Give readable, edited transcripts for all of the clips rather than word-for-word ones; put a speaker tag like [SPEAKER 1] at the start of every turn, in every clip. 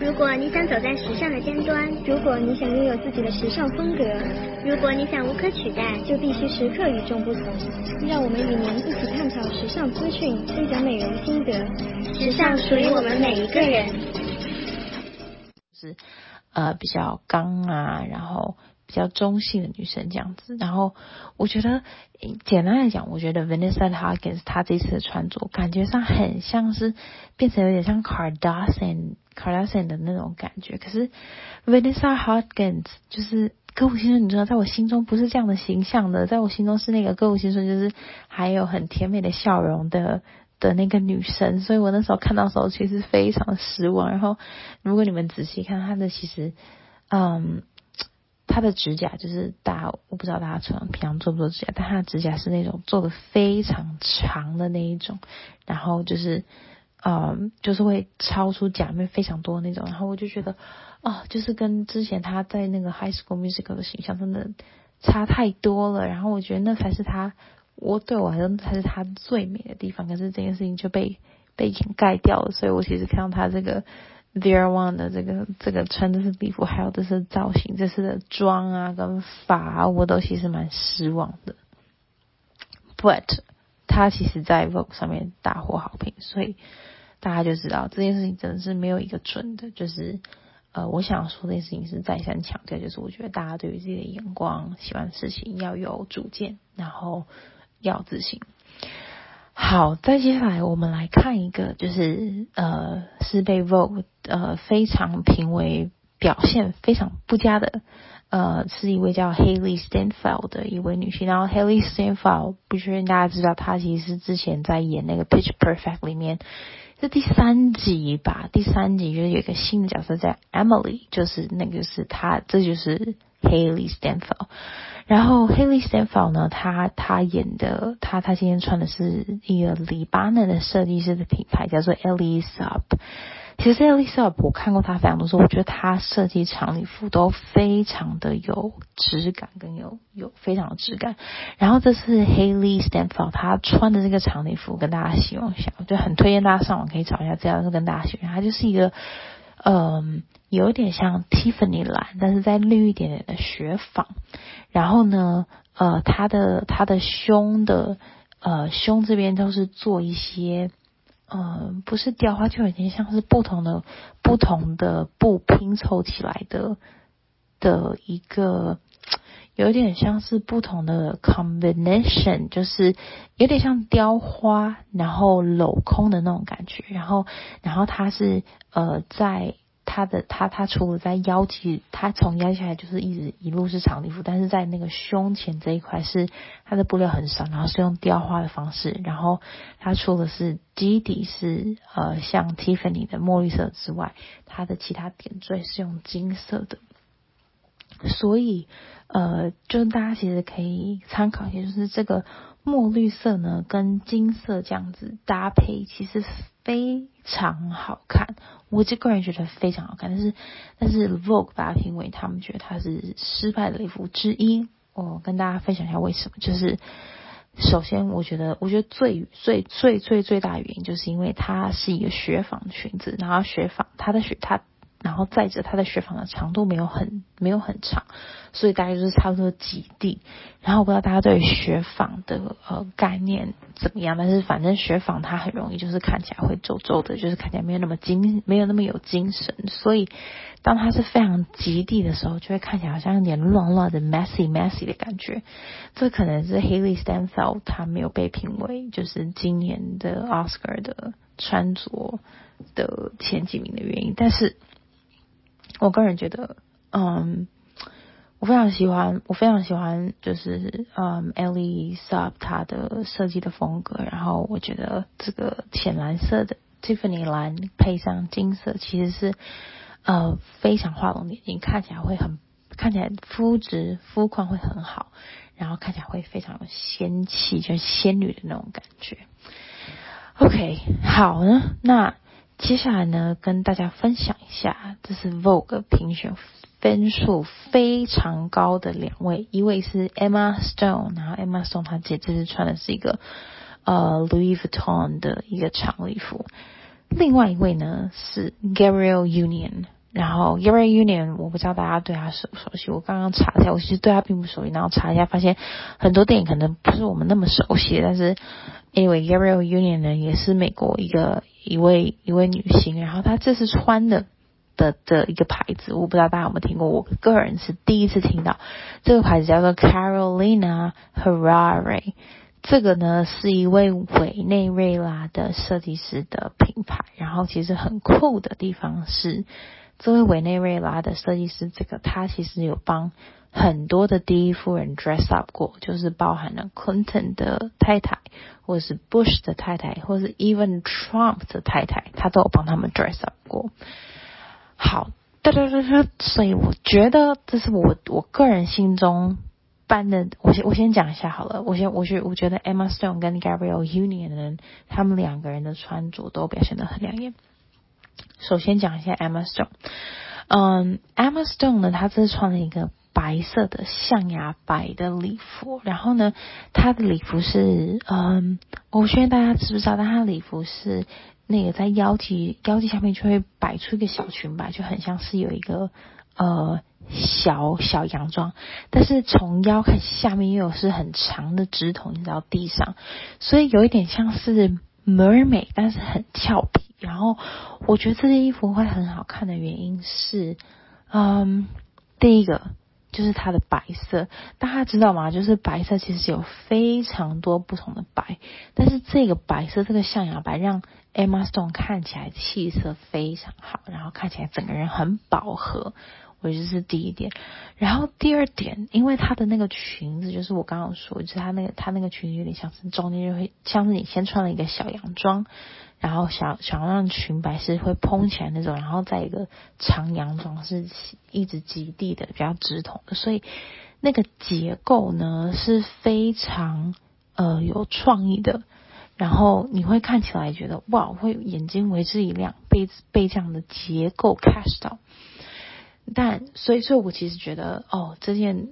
[SPEAKER 1] 如果你想走在时尚的尖端，如果你想拥有自己的时尚风格，如果你想无可取代，就必须时刻与众不同。让我们与您一起探讨时尚资讯，分享美容心得。时尚属于我们每一个人。
[SPEAKER 2] 是比较刚啊，然后比较中性的女生这样子。然后我觉得简单来讲，我觉得 Vanessa Hudgens 她这次的穿着感觉上很像是变成有点像 Kardashian 的那种感觉。可是 Vanessa Hudgens 就是歌舞青春，你知道在我心中不是这样的形象的，在我心中是那个歌舞青春就是还有很甜美的笑容的那个女生，所以我那时候看到的时候其实非常的失望。然后如果你们仔细看她的，其实她的指甲就是我不知道大家平常做不做指甲，但她的指甲是那种做的非常长的那一种，然后就是会超出甲面非常多的那种。然后我就觉得就是跟之前她在那个 High School Musical 的形象真的差太多了。然后我觉得那才是她对我来说才是她最美的地方，可是这件事情就被掩盖掉了。所以我其实看到她这个 Vera Wang 的这个穿这次礼服，还有这次造型，这次的妆啊跟发啊，我都其实蛮失望的。But 她其实在 Vogue 上面大获好评，所以大家就知道这件事情真的是没有一个准的。就是我想说这件事情是再三强调，就是我觉得大家对于自己的眼光喜欢的事情要有主见，然后要自信。好，再接下来我们来看一个，就是是被 Vogue 非常评为表现非常不佳的是一位叫 Hailee Steinfeld 的一位女性。然后 Hailee Steinfeld 不确定大家知道，她其实是之前在演那个 Pitch Perfect 里面是第三集就是有一个新的角色叫 Emily， 就是那个是她，这就是 Hailee Steinfeld。然后 Hailee Steinfeld 呢，她演的她今天穿的是一个黎巴嫩的设计师的品牌，叫做 Elie Saab。其实 Elie Saab 我看过她非常多次，我觉得她设计长礼服都非常的有质感，跟有非常有质感。然后这次 Hailee Steinfeld 她穿的这个长礼服跟大家形容一下，我就很推荐大家上网可以找一下资料，跟大家形容。它就是一个有点像 Tiffany 蓝，但是再绿一点点的雪纺。然后呢它的胸这边都是做一些不是雕花，就有点像是不同的布拼凑起来的一个，有点像是不同的 combination， 就是有点像雕花然后镂空的那种感觉。然后它是在它除了在腰际，它从腰下来就是一路是长礼服，但是在那个胸前这一块是它的布料很少，然后是用雕花的方式。然后它除了是基底是像 Tiffany 的墨绿色之外，它的其他点缀是用金色的。所以就是大家其实可以参考一下，就是这个墨绿色呢跟金色这样子搭配，其实非常好看。我个人觉得非常好看，但是 Vogue 把它评为他们觉得它是失败的礼服之一。我跟大家分享一下为什么。就是首先我觉得最大的原因，就是因为它是一个雪纺裙子，然后然后再者它的雪纺的长度没有很长，所以大概就是差不多几地。然后我不知道大家对于雪纺的概念怎么样，但是反正雪纺它很容易就是看起来会皱皱的，就是看起来没有那么有精神。所以当它是非常极地的时候，就会看起来好像有点乱乱的 messy 的感觉。这可能是 Hailee Steinfeld 她没有被评为就是今年的 Oscar 的穿着的前几名的原因。但是我个人觉得我非常喜欢就是Elie Saab 她的设计的风格。然后我觉得这个浅蓝色的 Tiffany 蓝配上金色，其实是非常画龙点睛，看起来肤质肤况会很好，然后看起来会非常有仙气，就是仙女的那种感觉。OK， 好呢，那接下来呢，跟大家分享一下，这是 Vogue 评选分数非常高的两位，一位是 Emma Stone， 然后 Emma Stone 她这次穿的是一个Louis Vuitton 的一个长礼服。 另外一位呢是 Gabrielle Union， 然后 Gabrielle Union 我不知道大家对他熟不熟悉，我刚刚查一下，我其实对他并不熟悉，然后查一下发现很多电影可能不是我们那么熟悉的，但是 anyway Gabrielle Union 呢也是美国一位女星，然后她这次穿的一个牌子，我不知道大家有没有听过，我个人是第一次听到，这个牌子叫做 Carolina Herrera， 这个呢是一位委内瑞拉的设计师的品牌，然后其实很酷的地方是，这位委内瑞拉的设计师，他其实有帮很多的第一夫人 dress up 过，就是包含了 Clinton 的太太，或者是 Bush 的太太，或者是 even Trump 的太太，他都有帮他们 dress up 过。好，所以我觉得这是我个人心中般的，我先讲一下好了。我觉得 Emma Stone 跟 Gabrielle Union 呢，他们两个人的穿着都表现得很亮眼。首先讲一下 Emma Stone，Emma Stone 呢，她这次穿了一个白色的象牙白的礼服，然后呢，她的礼服是我不确定大家知不知道，但她的礼服是那个在腰际下面就会摆出一个小裙摆，就很像是有一个小洋装，但是从腰开始下面又有是很长的直筒一直到地上，所以有一点像是 mermaid， 但是很俏皮。然后我觉得这件衣服会很好看的原因是，第一个就是它的白色，大家知道吗？就是白色其实有非常多不同的白，但是这个白色，这个象牙白让 Emma Stone 看起来气色非常好，然后看起来整个人很饱和，我觉得这是第一点。然后第二点，因为她的那个裙子，就是我刚刚说，就是她那个裙子有点像是中间就会像是你先穿了一个小洋装，然后想让裙摆是会蓬起来那种，然后再一个长洋装是一直及地的比较直筒的，所以那个结构呢是非常有创意的，然后你会看起来觉得哇，会眼睛为之一亮，被这样的结构 catch 到。但所以我其实觉得这件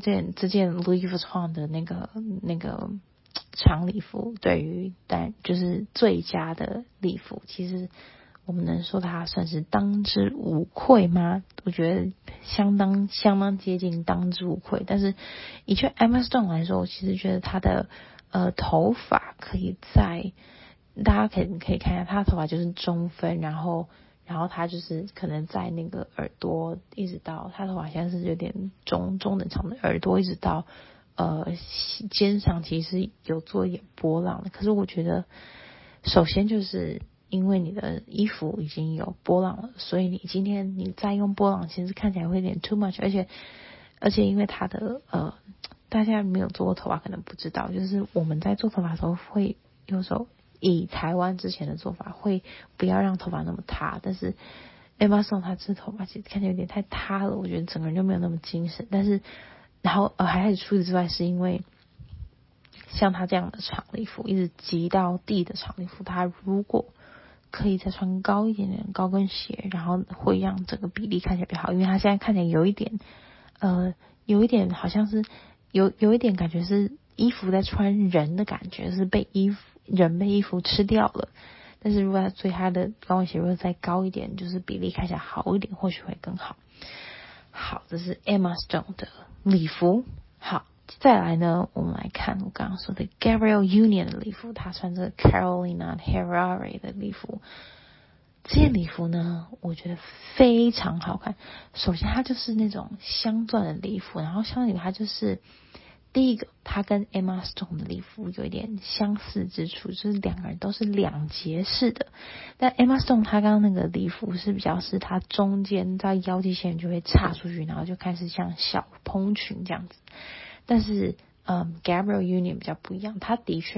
[SPEAKER 2] Louis Vuitton 的那个长礼服就是最佳的礼服，其实我们能说它算是当之无愧吗？我觉得相当接近当之无愧。但是以却 Emma Stone 来说，我其实觉得她的头发大家可以看一下，她的头发就是中分，然后她就是可能在那个耳朵一直到她头发现在是有点中等长的耳朵一直到肩上其实有做一点波浪的，可是我觉得首先就是因为你的衣服已经有波浪了，所以你今天你再用波浪其实看起来会有点 too much， 而且因为它的大家没有做过头发可能不知道，就是我们在做头发的时候会有时候以台湾之前的做法会不要让头发那么塌，但是 Emma Stone 她这头发其实看起来有点太塌了，我觉得整个人就没有那么精神。但是然后还开始除此之外，是因为像她这样的长礼服一直及到地的长礼服，她如果可以再穿高一点点高跟鞋，然后会让整个比例看起来比较好，因为她现在看起来有一点好像是有一点感觉是衣服在穿人的感觉，是人被衣服吃掉了。但是如果所以她的高跟鞋如果再高一点，就是比例看起来好一点，或许会更好。好，这是 Emma Stone 的礼服。好，再来呢，我们来看我刚刚说的 Gabrielle Union 的礼服，她穿着 Carolina Herrera 的礼服。这件礼服呢，我觉得非常好看。首先，它就是那种镶钻的礼服，然后镶钻礼服它就是第一个，它跟 Emma Stone 的礼服有一点相似之处，就是两个人都是两节式的。但 Emma Stone 她刚刚那个礼服是比较是它中间在腰际线就会岔出去，然后就开始像小蓬裙这样子。但是Gabrielle Union 比较不一样，它的确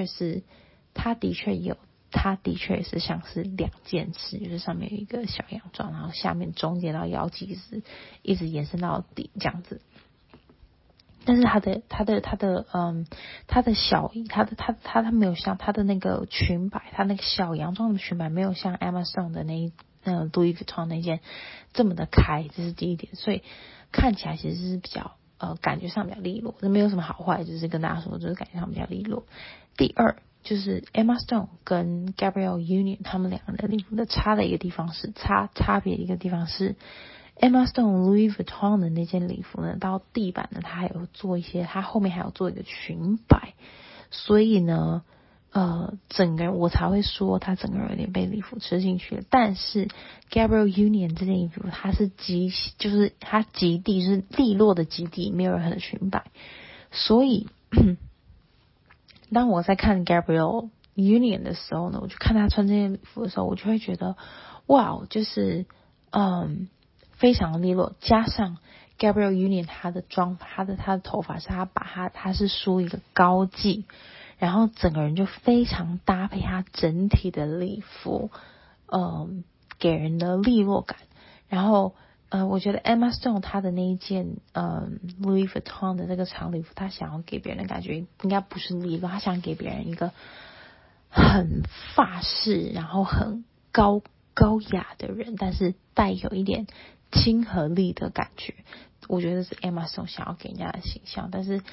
[SPEAKER 2] 也是像是两件式，就是上面有一个小洋装，然后下面中间到腰际是一直延伸到底这样子。但是它没有像它的那个裙摆，它那个小洋装的裙摆没有像 Emma Stone 的那Louis Vuitton 那件这么的开，这是第一点，所以看起来其实是比较感觉上比较利落，这没有什么好坏，就是跟大家说就是感觉上比较利落。第二就是 Emma Stone 跟 Gabrielle Union 他们两个人的礼服的差别的一个地方是 Emma Stone Louis Vuitton 的那件礼服呢，到地板呢，它后面还有做一个裙摆，所以呢整个人我才会说他整个人有点被礼服吃进去了。但是 Gabrielle Union 这件衣服它是就是它极地是利落的极地，没有任何的裙摆，所以当我在看 Gabrielle Union 的时候呢，我就看他穿这件礼服的时候，我就会觉得哇，就是非常利落，加上 Gabrielle Union 他的头发是他是梳一个高髻，然后整个人就非常搭配他整体的礼服，给人的利落感。然后我觉得 Emma Stone 她的那一件Louis Vuitton 的这个长礼服，她想要给别人的感觉应该不是利落，她想给别人一个很法式，然后很高雅的人，但是带有一点亲和力的感觉。我觉得是 Emma Stone 想要给人家的形象。但是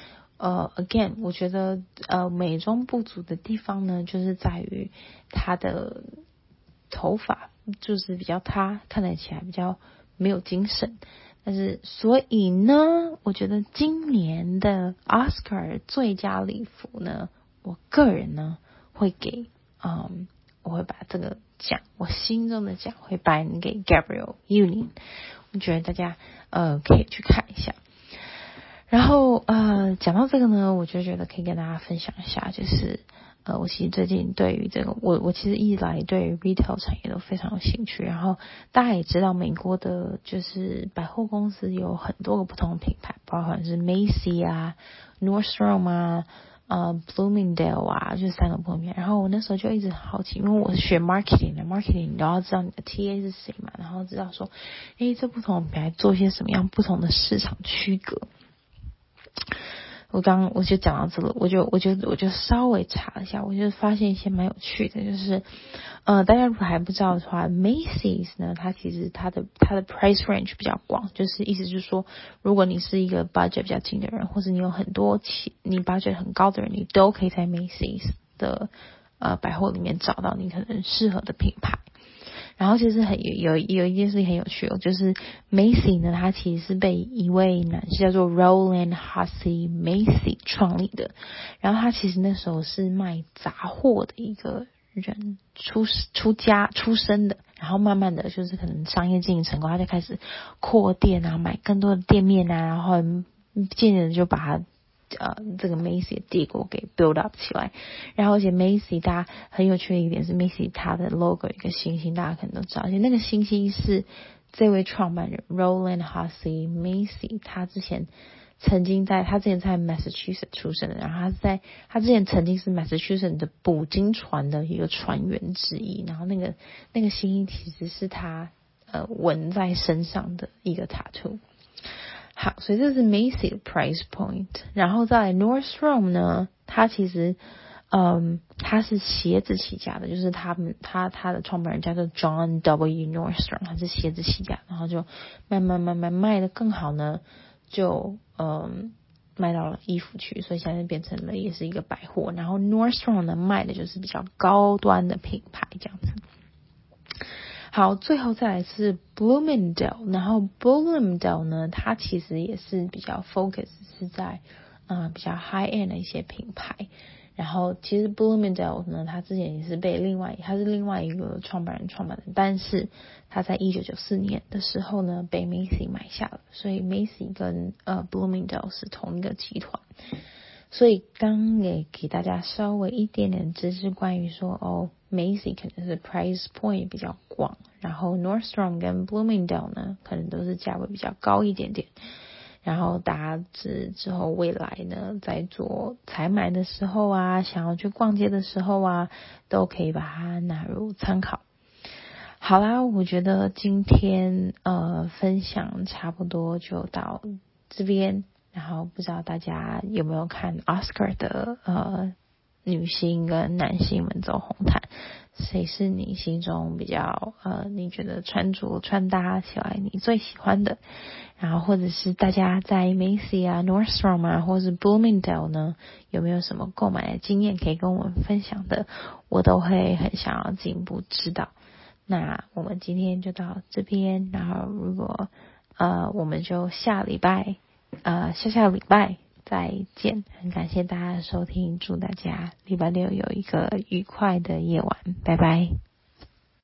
[SPEAKER 2] again 我觉得美中不足的地方呢，就是在于她的头发就是比较塌，看起来比较没有精神。但是所以呢，我觉得今年的 Oscar 最佳礼服呢，我个人呢会给我会把这个奖，我心中的奖会颁给 Gabrielle Union。 我觉得大家可以去看一下。然后讲到这个呢，我就觉得可以跟大家分享一下，就是我其实最近对于这个我其实一直来对于 retail 产业都非常有兴趣。然后大家也知道美国的就是百货公司有很多个不同的品牌，包括是 Macy 啊 Nordstrom 啊Bloomingdale 啊，就是3个不同品牌。然后我那时候就一直很好奇，因为我是学 marketing 你都要知道你的 TA 是谁嘛，然后知道说这不同的品牌做一些什么样不同的市场区隔。我就讲到这个，我就稍微查了一下，我就发现一些蛮有趣的，就是大家如果还不知道的话 ，Macy's 呢，它其实它的 price range 比较广，就是意思就是说，如果你是一个 budget 比较近的人，或者你有很多你 budget 很高的人，你都可以在 Macy's 的百货里面找到你可能适合的品牌。然后其实有一件事情很有趣哦，就是 Macy 呢，他其实是被一位男士叫做 Roland Hussey Macy 创立的。然后他其实那时候是卖杂货的一个人出身的，然后慢慢的就是可能商业经营成功，他就开始扩店啊，买更多的店面啊，然后渐渐的就把他这个 Macy 的帝国给 build up 起来。然后而且 Macy 大家很有趣的一点是 Macy 它的 logo 一个星星，大家可能都知道，而且那个星星是这位创办人 Roland Hussey Macy 他之前在 Massachusetts 出生的，然后他之前曾经是 Massachusetts 的捕鲸船的一个船员之一，然后那个星星其实是他纹在身上的一个 tattoo。好，所以这是 Macy 的 price point。 然后在 Nordstrom 呢，它其实它是鞋子起家的，就是他的创办人叫做 John W. Nordstrom， 他是鞋子起家，然后就慢慢卖得更好呢，就卖到了衣服区，所以现在变成了也是一个百货。然后 Nordstrom 呢卖的就是比较高端的品牌这样子。好，最后再来是 Bloomingdale， 然后 Bloomingdale 呢，它其实也是比较 focus 是在比较 high end 的一些品牌。然后其实 Bloomingdale 呢，它之前也是被他是另外一个创办的，但是他在1994年的时候呢被 Macy 买下了，所以 Macy 跟Bloomingdale 是同一个集团。所以刚也给大家稍微一点点知识，关于说Macy 可能是 price point 比较广，然后 Nordstrom 跟 Bloomingdale 呢可能都是价位比较高一点点。然后大家之后未来呢在做采买的时候啊，想要去逛街的时候啊，都可以把它纳入参考。好啦，我觉得今天分享差不多就到这边。然后不知道大家有没有看 Oscar 的女星跟男星们走红毯， 谁是你心中比较你觉得穿搭起来你最喜欢的，然后或者是大家在 Macy 啊 Nordstrom 啊或是 Bloomingdale 呢有没有什么购买的经验可以跟我们分享的，我都会很想要进一步知道。那我们今天就到这边，然后如果我们就下礼拜再见，很感谢大家的收听，祝大家礼拜六有一个愉快的夜晚，拜拜。